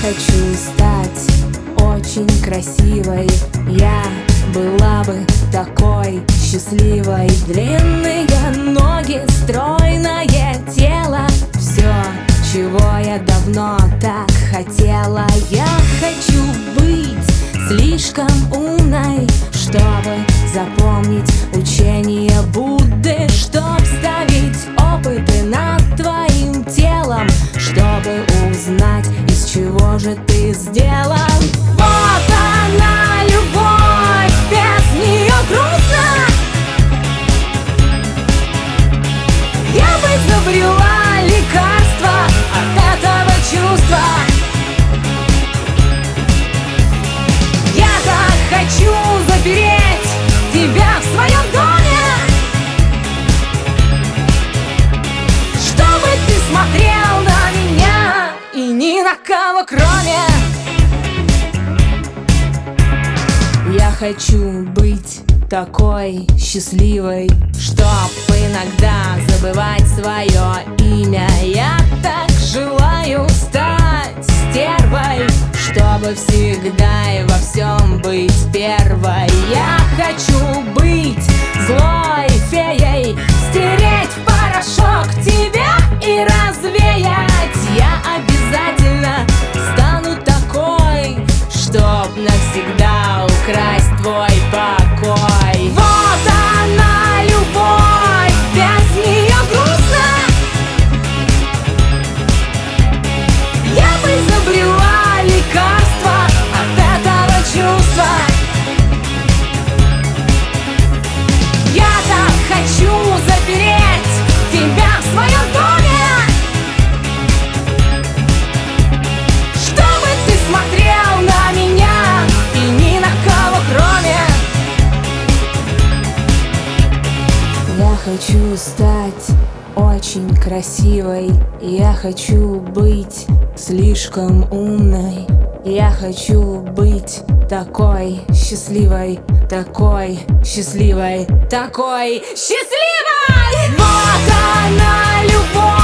хочу стать очень красивой. Я была бы такой счастливой. Длинные ноги, стройное тело, все, чего я давно так хотела. Я хочу быть слишком умной, чтобы запомнить учение Будды, чтоб ставить опыты над твоим телом, чтобы узнать, из чего же ты сделан. Вот она, любовь, без нее грустно. Я бы изобрела лекарство от этого чувства. Я так хочу запереть тебя в своем доме, чтобы ты смотрел на меня и ни на кого кроме. Я хочу быть такой счастливой, чтоб иногда забывать свое имя. Я так желаю стать стервой, чтобы всегда и во всем быть первой. Я хочу быть злой феей, стереть в порошок тебя и развеять. Я обязательно стану такой, чтоб навсегда украсть твой покой. Вот она, любовь, без нее грустно. Я бы изобрела лекарство от этого чувства. Я так хочу запереть тебя в своем доме, чтобы ты смотрел на меня и ни на кого кроме. Я хочу стать очень красивой. Я хочу быть слишком умной. Я хочу быть такой счастливой, такой счастливой, такой счастливой. Вот она, любовь.